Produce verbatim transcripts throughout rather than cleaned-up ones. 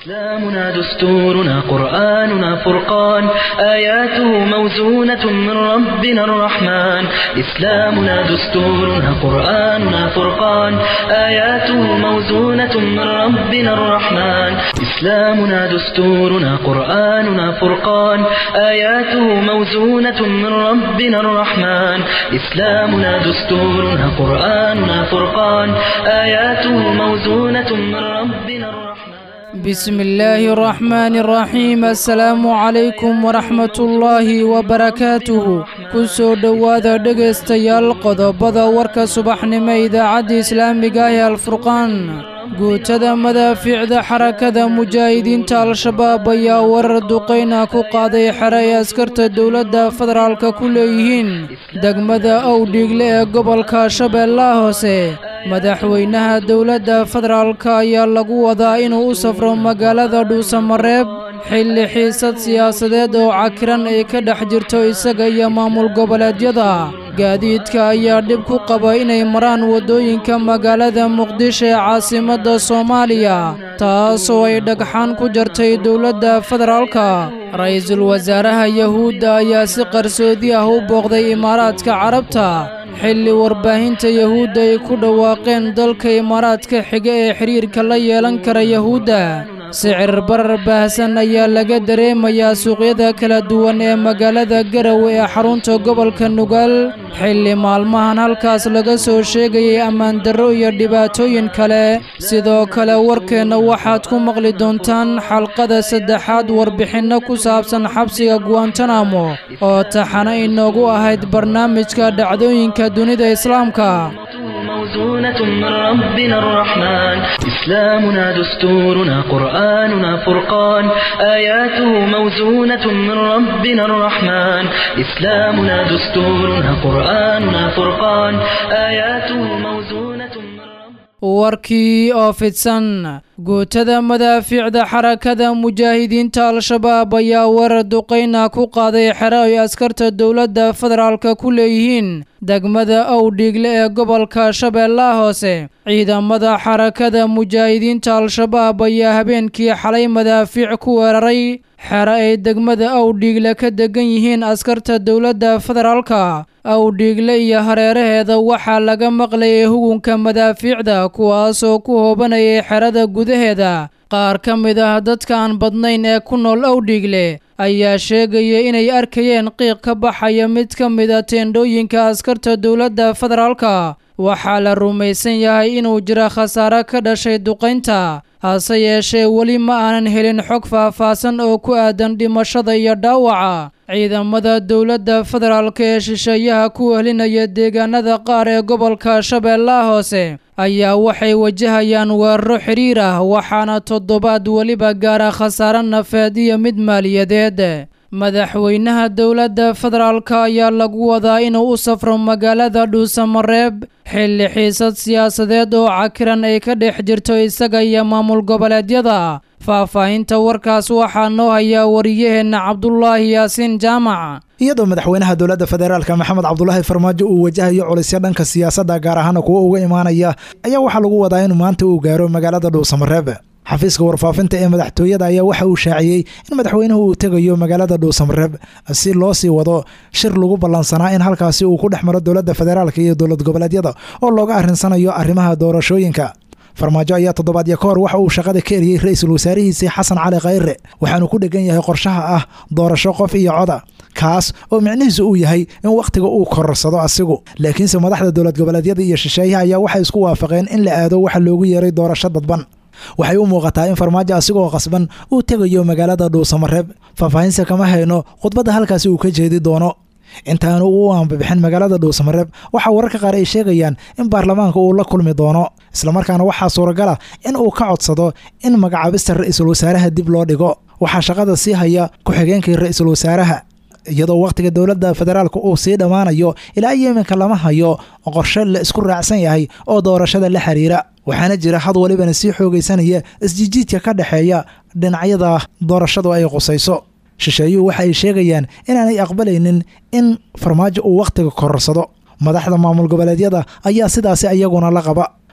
إسلامنا دستورنا قرآننا فرقان آياته موزونة من ربنا الرحمن إسلامنا دستورنا قرآننا فرقان آياته موزونة من ربنا الرحمن إسلامنا دستورنا قرآننا فرقان آياته موزونة من ربنا الرحمن إسلامنا دستورنا قرآننا فرقان آياته موزونة من ربنا الرحمن بسم الله الرحمن الرحيم السلام عليكم ورحمة الله وبركاته كسو دوادا دغستيال قodobada warka subaxnimo idaacada islaamiga ee alfurqaan guutada madaafiicda xarakada mujaahidiinta al-shabaab ayaa warar duqeyna ku qaaday xeray askarta dowladda federaalka ku leeyihiin degmada Owdhiigle ee gobolka Shabeellaha Hoose madaxweynaha dowladda federaalka ayaa lagu wadaa inuu u safro magaalada Dhuusamareeb xilli xiisad siyaasadeed oo cakiran ay ka dhex jirto isaga iyo maamul goboleedyada gaadiidka ayaa dhib ku qaba inay maraan wadooyinka magaalada Muqdisho ee caasimadda Soomaaliya taasoo ay dhagxaan ku jartay dowladda federaalka ra'iisul wasaaraha Yahuudda ayaa si qarsoodi ah u booqday Imaaraadka Carabta xilli warbaahinta Yahuudda ay ku dhawaaqeen dalka Imaaraadka xiga ee xiriirka la yeelan kara Yahuudda sicir barar baahsan ayaa laga dareemayaa suuqyada kala duwan ee magaalada Garowe ee xarunta gobolka Nugaal xilli maalmahan halkaas laga soo sheegayay ammaan darro iyo dhibaatooyin kale sidoo kale warkeena waxaad ku maqli doontaan xalqada saddexaad warbixino ku saabsan xabsiga Guantanamo oo taxana inoogu ahayd barnaamijka dhacdooyinka dunida islaamka موزونة من ربنا الرحمن إسلامنا دستورنا قرآننا فرقان آياته موزونة من ربنا الرحمن إسلامنا دستورنا قرآننا فرقان آياته موزونة من warkii oo fidsan guutada madaafiicda xarakada mujaahidiinta al-shabaab ayaa warar duqeyna ku qaaday xero ay askarta dowladda federaalka ku leeyihiin degmada Owdhiigle ee gobolka Shabeellaha Hoose ciidamada xarakada mujaahidiinta al-shabaab ayaa habeenkii xalay madaafiic ku weeraray xero ay degmada Owdhiigle ka degan yihiin askarta dowladda federaalka Owdhiigle iyo hareeraheeda waxaa laga maqlayay hugunka madaafiicda kuwaasoo ku hoobanayay xerada gudaheeda qaar ka mid ah dadka aan badnayn ee ku nool Owdhiigle ayaa sheegaya inay arkayeen qiiq ka baxaya mid ka mid ah teendhooyinka askarta dowladda federaalka waxaa la rumaysan yahay inuu jiro khasaare ka dhashay duqeynta hase yeeshee weli ma aanan helin xog faahfaahsan oo ku aadan dhimashada iyo dhaawaca ciidamada dowladda federaalka ee shisheeyaha ku wehelinaya deegaanada qaar ee gobolka Shabeellaha Hoose ayaa waxay wajahayaan weeraro xiriir ah waxaana toddobaad waliba gaara khasaare nafeed iyo mid maaliyadeed madaxweynaha dowladda federaalka ayaa lagu wadaa inuu u safro magaalada Dhuusamareeb xilli xiisad siyaasadeed oo cakiran ay ka dhex jirto isaga iyo maamul goboleedyada faahfaahinta warkaas waxaa noo hayaa wariyaheena Cabdullaahi Yaasiin Jaamac iyadoo madaxweynaha dowladda federaalka Maxamed Cabdullaahi Farmaajo uu wajahayo culeysyo dhanka siyaasadda gaar ahaan kuwa uga imaanaya ayaa waxaa lagu wadaa inuu maanta uu gaaro magaalada Dhuusamareeb xafiiska warfaafinta ee madaxtooyada ayaa waxa uu shaaciyay in madaxweynuhu uu tagayo magaalada Dhuusamareeb si loo sii wado shir lagu ballansanaa in halkaasi uu ku dhexmaro dowladda federaalka iyo dowlad goboleedyada oo looga arrinsanayo arrimaha doorashooyinka farmaajo ayaa toddobaadyo ka hor waxa uu shaqada ka eriyay ra'iisul wasaarihiisa Xasan Cali Khayre waxaanu ku dhagan yahay qorshaha ah doorasho qof iyo coda kaas oo micnihiisu uu yahay in waqtiga uu korarsado asigu laakiinse madaxda dowlad goboleedyada iyo shisheeyaha ayaa waxay isku waafaqeen in la aado waxa loogu yeeray doorasho dadban waxay u muuqataa in farmaajo asigoo qasban uu tagayo magaalada Dhuusamareeb faahfaahinta kama hayno khudbadda halkaasi uu ka jeedi doono intaanu uu aanbixin magaalada Dhuusamareeb waxa wararka qaar ay sheegayaan in baarlamaanka uu la kulmi doono isla markaana waxa suuragal ah in uu ka codsado in magacaabista ra'iisul wasaaraha dib loo dhigo waxa shaqada sii haya ku xigeenkii ra'iisul wasaaraha iyadoo waqtiga dowladda federaalka uu sii dhamaanayo ilaa yeemanka lama hayo qorshe la isku raacsan yahay oo doorashada la xiriira waxaana jira had walibana sii xoogaysanaya isjijiidka ka dhaxeeya dhinacyada doorashadu ay qusayso shisheeyuhu waxa ay sheegayaan inaanay aqbalaynin in farmaajo uu waqtiga korarsado madaxda maamul goboleedyada ayaa sidaasi ayaguna la qaba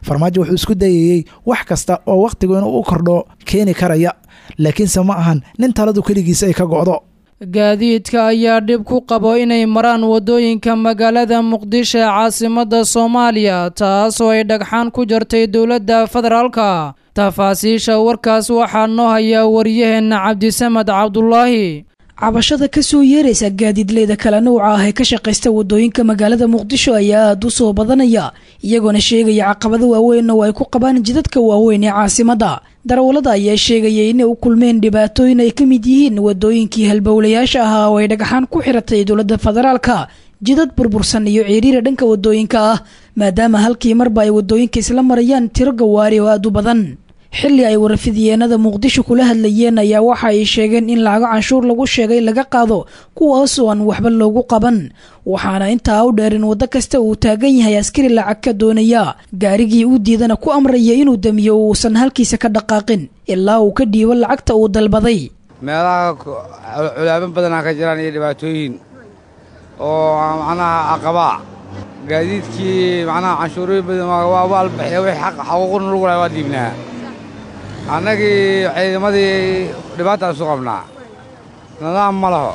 farmaajo wuxuu isku dayayey wax kasta oo wakhtigu inuu u kordho keeni karaya laakiinse ma ahan nin taladu keligiisa ay ka go'do gaadiidka ayaa dhib ku qabo inay maraan wadooyinka magaalada muqdisho ee caasimadda soomaaliya taasoo ay dhagxaan ku jartay dowladda federaalka tafaasiisha warkaas waxaa noo hayaa waryaheena cabdisamed cabdulaahi cabashada ka soo yeeraysa gaadiidleyda kala nooca ah ee ka shaqaysta wadooyinka magaalada muqdisho ayaa aad u soo badanaya iyagoona sheegaya caqabado waaweyn oo ay ku qabaan jidadka waaweyn ee caasimadda darawallada ayaa sheegaya inay u kulmeen dhibaatooyin ay ka mid yihiin wadooyinkii halbowlayaasha ahaa oo ay dhagaxaan ku xiratay dowladda federaalka jidad burbursan iyo ciriira dhanka wadooyinka ah maadaama halkii marba ay wadooyinka isla marayaan tiro gawaari oo aad u badan xilli ay warfidiyeenada muqdisho kula hadlayeen ayaa waxa ay sheegeen in lacago canshuur lagu sheegay laga qaado kuwaas oo aan waxba loogu qaban waxaana intaa u dheer in waddo kasta uu taagan yahay askari lacag ka doonaya gaarigii uu diidana ku amraya inuu damiyo uusan halkiisa ka dhaqaaqin ilaa uu ka dhiibo lacagta uu dalbaday meelaha culaaban badanaa ka jiraan iyo dhibaatooyin oo macnaha caqabaa gaadiidkii macnaha canshuurooyin badan waa waalbaxya wix xaquuqna lagu lahaa waa dhiibnaa annagii ciidamadii dhibaataan isu qabnaa nidaam ma laho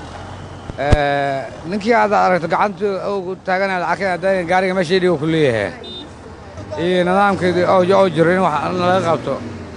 ninkii aad aragto gacanta taagana lacagkan gaariga meeshay dhigo ku leeyahay iyo nidaamkeedii oo jiro in wax laga qabto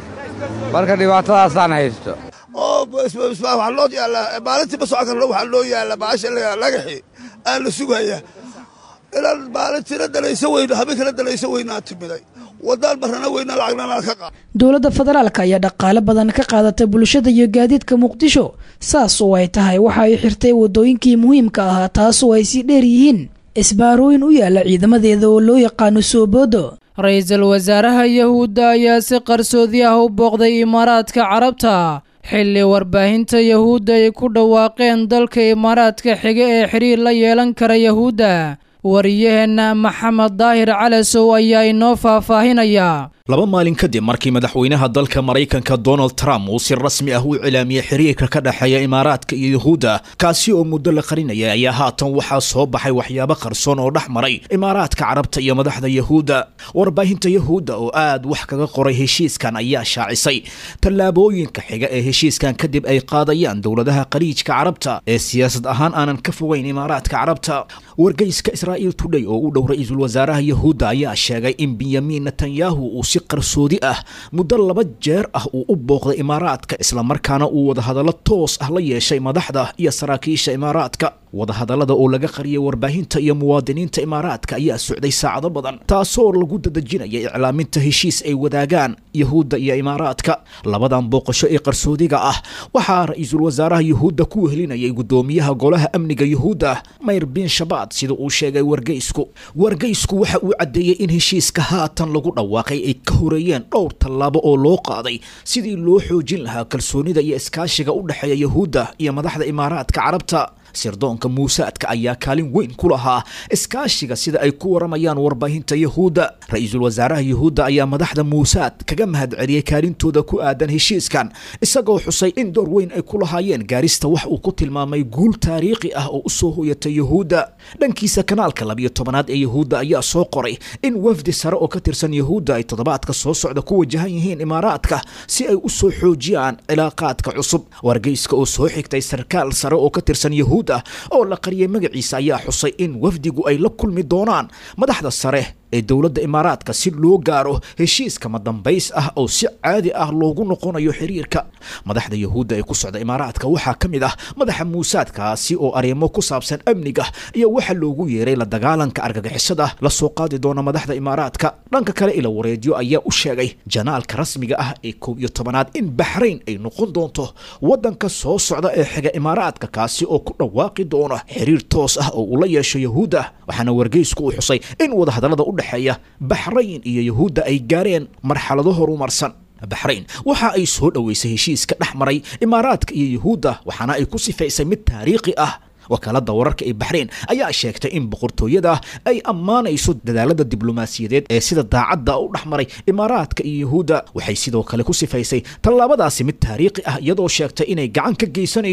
marka dhibaatadaasaan haysto oo waxaa loo yaallaa maalintii ma socon karno waxaa loo yaallaa baasha lagaxi aan la sugaya inaan maalintiina dalayso weyno habeenkana dalayso weynaa timiday wadaan barana weyna lacagna ka qaad dowladda federaalka ayaa dhaqaale badan ka qaadatay bulshada iyo gaadiidka muqdisho saas oo ay tahay waxa ay xirtay wadooyinkii muhiimka ahaa taas oo ay si dheer yihiin isbaarooyin u yaala ciidamadeeda oo loo yaqaano sooboodo ra-iisul wasaaraha yahuudda ayaa si qarsoodi ah u booqday imaaraadka carabta xilli warbaahinta yahuudda ay ku dhawaaqeen dalka imaaraadka xiga ee xiriir la yeelan kara yahuudda wariyaheenna maxamed daahir calasow ayaa inoo faahfaahinayaa laba maalin kadib markii madaxweynaha dalka Mareykanka Donald Trump uu si rasmi ah u cilaamiyay xiriirka ka dhaxeeya Imaaraadka iyo Yahuuda kaasi oo muddo la qarinayay ayaa haatan waxaa soo baxay waxyaabo qarsoon oo dhexmaray Imaaraadka Carabta iyo madaxda Yahuuda warbaahinta Yahuuda oo aad wax kaga qoray heshiiskan ayaa shaacisay tallaabooyinka xiga ee heshiiskan kadib ay qaadayaan dowladaha qariijka Carabta ee siyaasad ahaan aanan ka fogeyn Imaaraadka Carabta wargeyska Israa'iil Today oo u dhow ra'iisul wasaaraha Yahuuda ayaa sheegay in Benjamin Netanyahu uu si qarsoodi ah muddo laba jeer ah uu u booqday Imaaraadka isla markaana uu wada hadallo toos ah la yeeshay madaxda iyo saraakiisha Imaaraadka wada hadallada oo laga qariyay warbaahinta iyo muwaadiniinta Imaaraadka ayaa socday saacado badan taasoo lagu dadajinayay iclaaminta heshiis ay wadaagaan Yahuuda iyo Imaaraadka labadan booqasho ee qarsoodiga ah waxaa ra'iisul wasaaraha Yahuuda ku wehelinayay gudoomiyaha golaha amniga Yahuuda Meir bin Shabbat sida uu sheegay wargeysku wargeysku waxa uu cadeeyay in heshiiska haatan lagu dhawaaqay ay ka horeeyeen dhowr tallaabo oo loo qaaday sidii loo xoojin lahaa kalsoonida iyo iskaashiga u dhaxeeya Yahuuda iyo madaxda Imaaraadka Carabta sirdoonka muusaadka ayaa kaalin weyn ku lahaa iskaashiga sida ay ku waramayaan warbaahinta Yahuuda ra'iisul wasaaraha Yahuuda ayaa madaxda muusaad kaga mahadceliyay kaalintooda ku aadan heshiiskan isagoo xusay in door weyn ay ku lahaayeen gaarista wax uu ku tilmaamay guul taariikhi ah oo u soo hoyatay Yahuuda dhankiisa kanaalka labiyo tobanaad ee Yahuuda ayaa soo qoray in wafdi sare oo ka tirsan Yahuuda ay toddobaadka soo socda ku wajahan yihiin Imaaraadka si ay u soo xoojiyaan cilaaqaadka cusub wargeyska oo soo xigtay sarkaal sare oo ka tirsan Yahuuda oo la qariyay magaciisa ayaa xusay in wafdigu ay la kulmi doonaan madaxda sare ee dowladda Imaaraadka si loo gaaro heshiiska madambays ah oo si caadi ah loogu noqonayo xiriirka madaxda Yahuuda ee ku socda Imaaraadka waxaa kamid ah madaxa muusaadkaasi oo arrimo ku saabsan amniga iyo waxa loogu yeeray la dagaalanka argagixisada la soo qaadi doona madaxda Imaaraadka dhanka kale ila wareediyo ayaa u sheegay janaalka rasmiga ah ee koob iyo tobanaad in Bahrain ay noqon doonto wadanka soo socda ee xiga Imaaraadka kaasi oo ku dhawaaqi doona xiriir toos ah oo uu la yeesho Yahuuda waxaana wargeysku uu xusay in wada hadallada u dhaxeeya Bahrain iyo Yahuuda ay gaareen marxalado horumarsan Bahrain waxa ay soo dhaweysay heshiiska dhexmaray Imaaraadka iyo Yahuuda waxaana ay ku sifaysay mid taariikhi ah wakaalada wararka ee Bahrain ayaa sheegtay in boqortooyada ay ammaanayso dadaalada diblomaasiyadeed ee sida daacadda u dhaxmaray Imaaraadka iyo Yahuuda waxay sidoo kale ku sifaysay tallaabadaasi mid taariikhi ah iyadoo sheegtay inay gacan ka geysanayso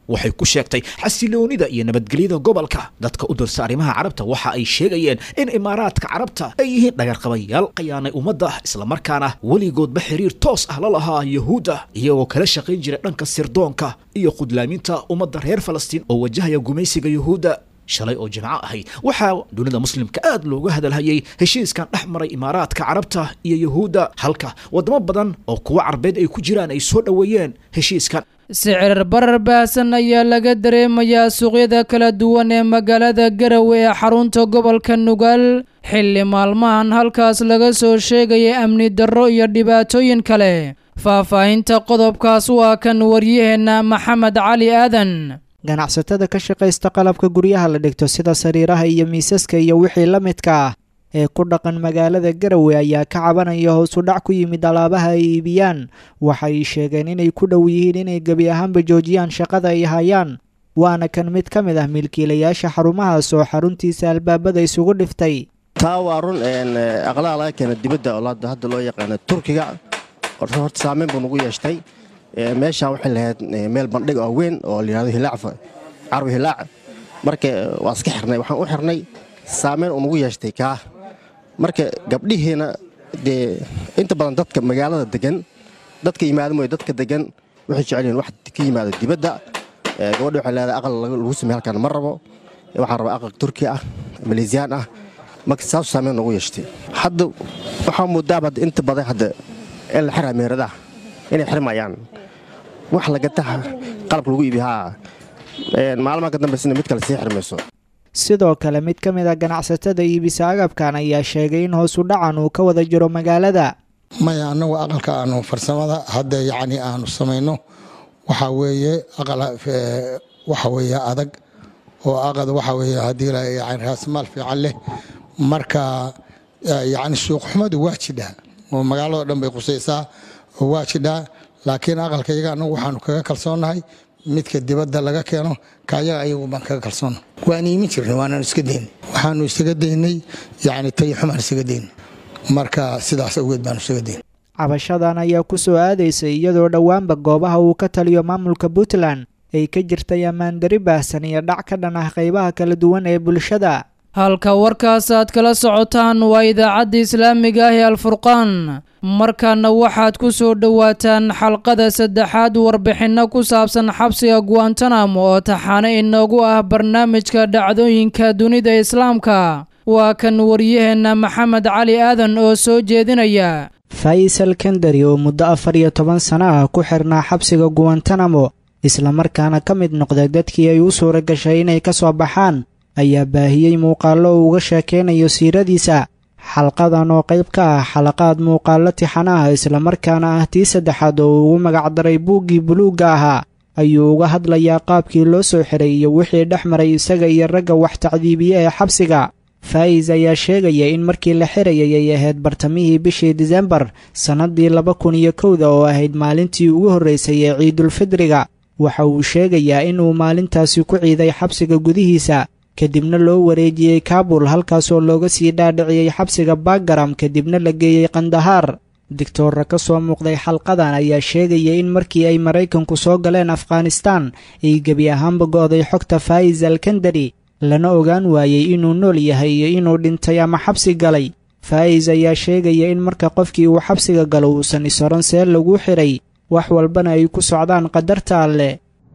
waxay ku sheegtay xasiloonida iyo nabadgelyada gobolka dadka u dirsa arrimaha carabta waxa ay sheegayeen in imaaraadka carabta ay yihiin dhagarqabayaal qayaanay ummadda islamarkaana weligoodba xiriir toos ah la lahaa yahuudda iyagoo kala shaqayn jiray dhanka sirdoonka iyo qudlaaminta ummadda reer falastiin oo wajahaya gumaysiga yahuudda shalay oo jimco ahayd waxaa dunida muslimka aad looga hadalhayay heshiiskan dhex maray imaaraadka carabta iyo yahuudda halka wadamo badan oo kuwa carbeed ay ku jiraan ay soo dhoweeyeen heshiiskan sicir barar baahsan ayaa laga dareemayaa suuqyada kala duwan ee magaalada Garowe ee xarunta gobolka Nugaal xilli maalmahan halkaas laga soo sheegay amni darro iyo dhibaatooyin kale faahfaahinta qodobkaas waa kan waryaheena Maxamed Cali Aadan ganacsatada ka shaqeysta qalabka guryaha la dhigto sida sariiraha iyo miisaska iyo wixii la midka ah ee ku dhaqan magaalada Garowe ayaa ka cabanaya hoos u dhac ku yimid alaabaha ay iibiyaan waxay sheegeen inay ku dhow yihiin inay gabi ahaanba joojiyaan shaqada ay hayaan waana kan mid ka mid ah milkiilayaasha xarumahaas oo xaruntiisa albaabada isugu dhiftay taa waa run aqlaha laga keena dibadda oo hadda loo yaqaano Turkiga horta saameyn buu nagu yeeshtay meesha waxay lahayd meel bandhig oo weyn oo la yiraahdo hilaac carwi hilaac marka waa iska xirnay waxaan u xirnay saameyn uu nagu yeeshtay ka marka gabdhihiina de inta badan dadka magaalada degan dadka yimaado mooy dadka degan waxay jeceliin wax ka yimaado dibadda gabadha waxay leedahay aqal lagu sameeyo halkan ma rabo waxaan rabaa aqal Turki ah Maleesiyaan ah marka saas saameyn nagu yeeshtay hadda waxaa mudaabad inta badan hadda in la xiraa meerada inay xirmayaan wax laga taha qalab lagu iibiyaa een maalmaha ka dambeysana mid kale sii xirmayso sidoo kale mid ka mid ah ganacsatada iibisa agabkan ayaa sheegay in hoos u dhacan uu ka wada jiro magaalada maya anagu aqalka aanu farsamada hadda yacni aanu samayno waxa weeye aqal waxa weeye adag oo aqad waxa weeye haddii la yacni raasmaal fiican leh marka yacni suuq xumadu waa jidhaa oo magaalada dhan bay qusaysaa oo waa jidhaa laakiin aqalka iyaga anagu waxaanu kaga kalsoonahay midka dibadda laga keeno kaayaga ayagu baan kaga kalsoona waan iimin jirnay waanaan iska daynay waxaanu isaga daynay yacni tayo xumaan isaga daynay marka sidaas awgeed baanu isaga daynay cabashadan ayaa ku soo aadaysay iyadoo dhowaanba goobaha uu ka taliyo maamulka Puntland ay ka jirtay ammaan dari baahsan iyo dhac ka dhan ah qaybaha kala duwan ee bulshada halka warkaas aad kala socotaan waa idaacadda islaamiga ah ee Al-Furqaan markaana waxaad ku soo dhawaataan xalqada saddexaad warbixino ku saabsan xabsiga Guantanamo oo taxane inoogu ah barnaamijka dhacdooyinka dunida islaamka waa kan waryaheena Maxamed Cali Aadan oo soo jeedinaya Faisal Kandari oo muddo afar iyo toban sano ah ku xirnaa xabsiga Guantanamo isla markaana ka mid noqday dadkii ay u suura gashay inay ka soo baxaan ayaa baahiyey muuqaallo uu uga sheekeynayo siiradiisa xalqadan oo qayb ka ah xalaqaad muuqaallo tixana ah isla markaana ah tii saddexaad oo ugu magac daray buuggii buluugga ahaa ayuu uga hadlayaa qaabkii loo soo xiray iyo wixii dhex maray isaga iyo ragga wax tacdiibiye ee xabsiga Faiz ayaa sheegaya in markii la xirayay ay ahayd bartamihii bishii December sanadii laba kun iyo kowda oo ahayd maalintii ugu horreysay ee Ciidul Fidriga waxa uu sheegayaa inuu maalintaasi ku ciiday xabsiga gudihiisa kadibna loo wareejiyay Kabul halkaasoo looga sii dhaadhiciyay xabsiga Bagram kadibna la geeyay Qandahar Doctor ka soo muuqday xalqadan ayaa sheegaya in markii ay Mareykanku soo galeen Afghanistan ay gabi ahaanba go'day xogta Faiz al-Kandari lana ogaan waayay inuu nool yahay iyo inuu dhintay ama xabsi galay Faiz ayaa sheegaya in marka qofkii uu xabsiga galo uusan isoran see lagu xiray wax walbana ay ku socdaan qadarta Alle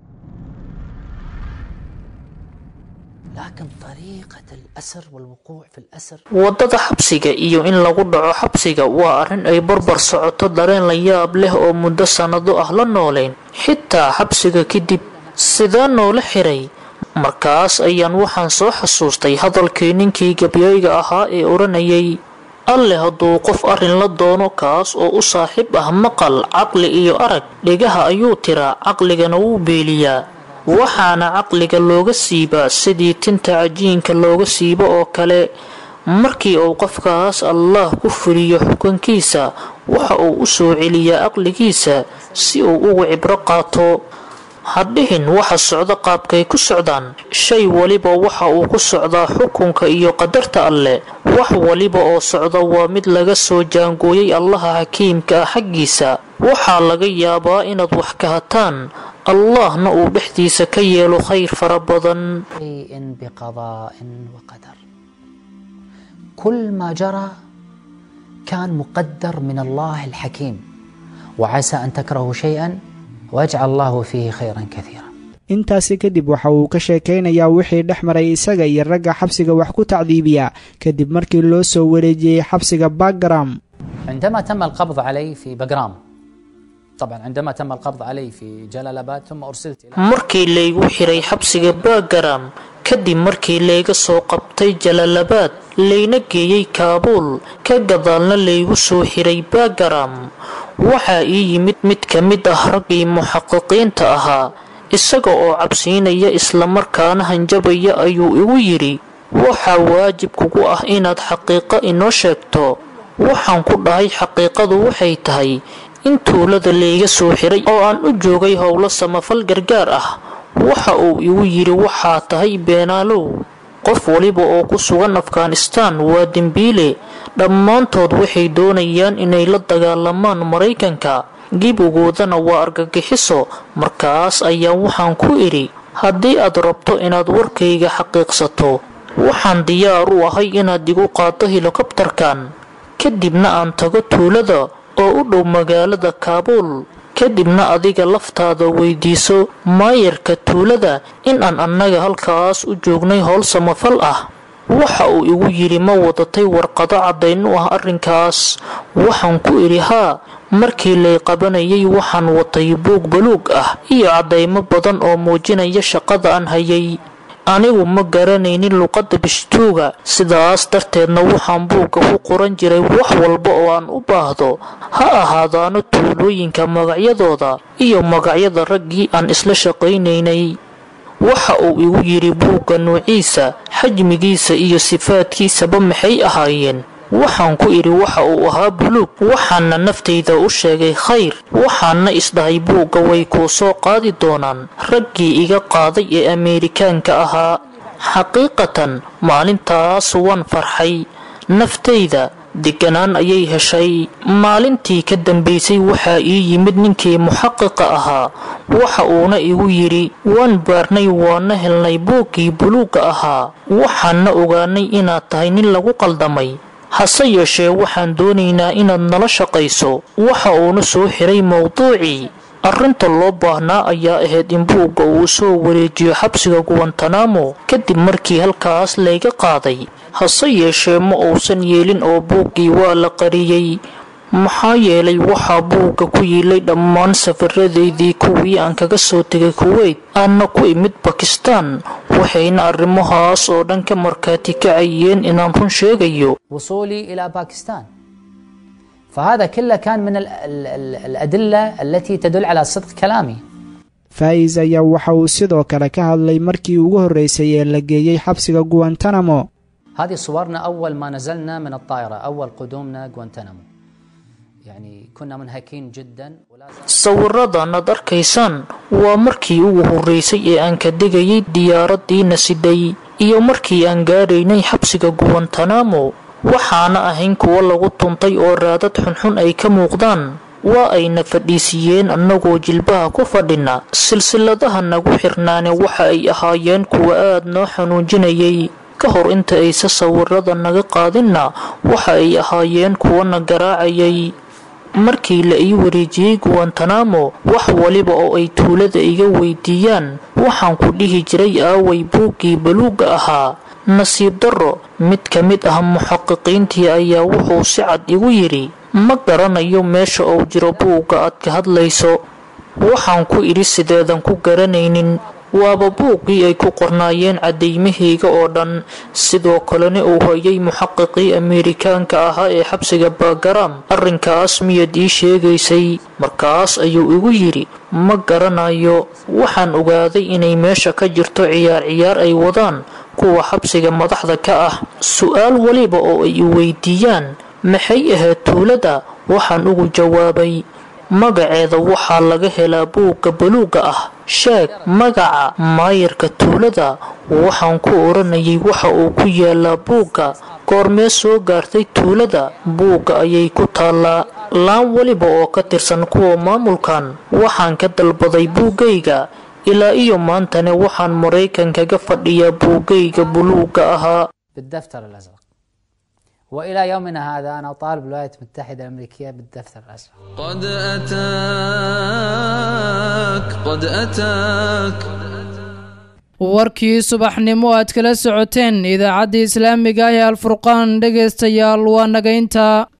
لكن طريقة الأسر والوقوع في الأسر wadada xabsiga iyo in lagu dhaco xabsiga waa arrin ay barbar socoto dareen la yaab leh oo muddo sanado ah la nooleyn xitaa xabsiga kadib sidoo noola xiray markaas ayaan waxaan soo xasuustay hadalkii ninkii gabyayga ahaa ee oranayay alle hadduu qof arrin la doono kaas oo u saaxiib ah maqal caqli iyo arag dhigaha ayuu tiraa caqligana wuu beeliyaa waxaana caqliga looga siibaa sidii tinta cajiinka looga siibo oo kale markii uu qofkaas Allah ku fuliyo xukunkiisa waxa uu u soo celiyaa caqligiisa si uu ugu cibro qaato hadhihin waxa socda qaabkay ku socdaan shay waliba waxa uu ku socdaa xukunka iyo qadarta Alle wax waliba oo socda waa mid laga soo jaangooyay Allaha xakiimka xaqiisa waxa laga yaabaa inaad wax ka hataan allahna uu dhexdiisa ka yeelo khayr fara badan. بقضاء وقدر كل ما جرى كان مقدر من الله الحكيم وعسى أن تكرهوا شيئا ويجعل الله فيه خيرا كثيرا. intaasi kadib waxa uu ka sheekaynayaa wixii dhex maray isaga iyo ragga xabsiga wax ku tacdiibiya kadib markii loo soo wareejiyey xabsiga Bagram. عندما تم القبض علي في بغرام طبعا عندما تم القبض علي في جلال آباد ثم أرسلت إلى markii laygu xiray xabsiga Bagram kadib markii layga soo qabtay Jalaal Abaad layna geeyay Kaabul ka gadaalna laygu soo xiray Bagram waxa ii yimid mid ka mid ah raggii muxaqiqiinta ahaa isaga oo cabsiinaya isla markaana hanjabaya ayuu igu yiri waxa waajib kugu ah inaad xaqiiqo inoo sheegto. waxaan ku dhahay xaqiiqadu waxay tahay in tuulada layga soo xiray oo aan u joogay howlo samafal gargaar ah. waxa uu igu yiri waxaa tahay beenaalow qof waliba oo ku sugan Afghanistan waa dambiile dhammaantood waxay doonayaan inay la dagaalamaan Mareykanka gibugoodana waa argagixiso. markaas ayaa waxaan ku iri haddii aad rabto inaad warkayga xaqiiqsato waxaan diyaar u ahay inaad igu qaado helikobtarkan kadibna aan tago tuulada oo u dhow magaalada Kaabul kadibna adiga laftaada weydiiso maayarka tuulada in aan annaga halkaas u joognay howl samafal ah. waxa uu igu yiri ma wadatay warqado cadayn u ah arrinkaas. waxaan ku iri haa markii lay qabanayay waxaan watay buug baluug ah iyo cadaymo badan oo muujinaya shaqada aan hayay. anigu ma garanaynin luqadda bishtuuga sidaas darteedna waxaan buugga ku qoran jiray wax walba oo aan u baahdo ha ahaadaano tuulooyinka magacyadooda iyo magacyada raggii aan isla shaqaynaynay. waxa uu igu yiri buugga nuuciisa xajmigiisa iyo sifaadkiisaba maxay ahaayeen. waxaan ku iri waxa uu ahaa buluug waxaana naftayda u sheegay khayr waxaana isdhahay buugga way kuu soo qaadi doonaan raggii iga qaaday ee Ameerikaanka ahaa. xaqiiqatan maalintaas waan farxay naftayda deganaan ayay heshay. maalintii ka dambeysay waxaa ii yimid ninkii muxaqiqa ahaa waxa uuna igu yiri waan baarnay waana helnay buuggii buluugga ahaa waxaana ogaanay inaad tahay nin lagu qaldamay hase yeeshee waxaan doonaynaa inaad nala shaqayso. waxa uuna soo xiray mowduucii arrinta loo baahnaa ayaa ahayd in buugga uu soo wareejiyo xabsiga Guantanamo kadib markii halkaas layga qaaday. hase yeeshee ma uusan yeelin oo buuggii waa la qariyay maxaa yeelay waxaa buugga ku yiilay dhammaan safaradeydii kuwii aan kaga soo tegay Kuwait aanna ku imid Pakistan waxayna arrimahaas oo dhan ka markaati kacayeen inaan run sheegayo. وصولي إلى باكستان فهذا كله كان من ال ال ال الأدلة التي تدل على صدق كلامي. faa'iz ayaa waxa uu sidoo kale ka hadlay markii ugu horeysay ee la geeyay xabsiga Guantanamo. هذه صورنا أول ما نزلنا من الطائرة أول قدومنا غوانتنامو يعني كنا منهكين جدا. sawirradan aad arkaysaan waa markii ugu horeysay ee aan ka degayay diyaaradiina siday iyo markii aan gaaraynay xabsiga Guantanamo waxaana ahayn kuwa lagu tuntay oo raadad xunxun ay ka muuqdaan. waa ayna fadhiisiyeen annagoo jilbaha ku fadhina silsiladaha nagu xirnaane waxa ay ahaayeen kuwa aad noo xanuujinayay. ka hor inta aysa sawirrada naga qaadinna waxa ay ahaayeen kuwa na garaacayay. markii la ii wareejiyay Guantanamo wax waliba oo ay tuulada iga weydiiyaan waxaan ku dhihi jiray aaway buuggii baluugga ahaa. nasiib darro mid ka mid ah muxaqiqiintii ayaa wuxuu si cad igu yiri ma garanayo meesha uu jiro buugga aad ka hadlayso. waxaan ku iri sideedan ku garanaynin waaba buuggii ay ku qornaayeen cadaymahayga oo dhan sidoo kalena uu hayay muxaqiqii Ameerikaanka ahaa ee xabsiga Bagram. arrinkaas miyaad ii sheegaysay? markaas ayuu igu yiri ma garanayo waxaan ogaaday inay meesha ka jirto ciyaar ciyaar ay wadaan kuwa xabsiga madaxda ka ah. su'aal waliba oo ay weydiiyaan maxay ahayd tuulada waxaan ugu jawaabay magaceeda waxaa laga helaa buugga baluugga ah. sheeg magaca maayarka tuulada waxaan ku oranayay waxa uu ku yaalaa buugga. goormee soo gaartay tuulada? buugga ayay ku taallaa. laan waliba oo ka tirsan kuwa maamulkan waxaan ka dalbaday buugayga ilaa iyo maantana waxaan maraykankaga fadhiyaa buugayga buluuga ahaa. بالدفتر الأزرق وإلى يومنا هذا أنا طالب الولايات المتحدة الأمريكية بالدفتر الأزرق. قد أتاك قد أتاك warkii subaxnimo aad kala socoteen idaacadda islaamiga ee alfurqaan dhegaystayaal waa nagaynta.